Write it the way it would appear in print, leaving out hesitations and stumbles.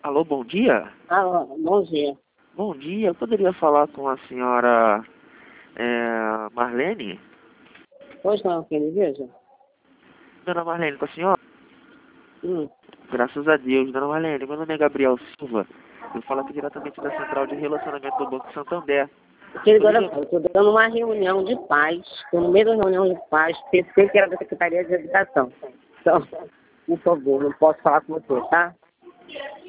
Alô, bom dia? Bom dia. Bom dia, eu poderia falar com a senhora Marlene? Pois não, filho, veja. Dona Marlene, com a senhora? Hum. Graças a Deus. Dona Marlene, meu nome é Gabriel Silva. Eu falo aqui diretamente da Central de Relacionamento do Banco Santander. Querido, olha só, eu estou dando uma reunião de paz. Estou no meio da reunião de paz. Pensei que era da Secretaria de Habitação. Então, por favor, não posso falar com você, tá?